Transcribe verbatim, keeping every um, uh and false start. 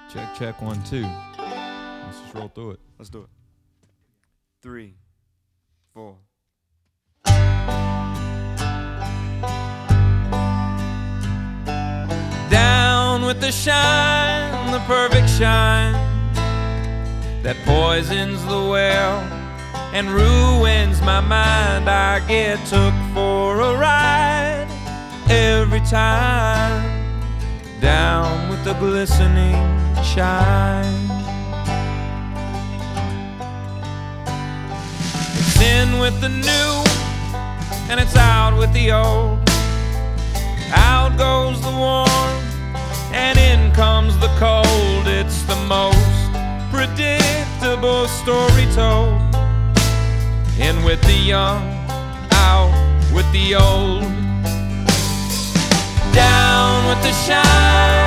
Check, check, one, two. Let's just roll through it. Let's do it. Three, four. Down with the shine, the perfect shine that poisons the well and ruins my mind. I get took for a ride every time. Down with the glistening shine. It's in with the new and it's out with the old. Out goes the warm and in comes the cold. It's the most predictable story told. In with the young, out with the old. Down with the shine.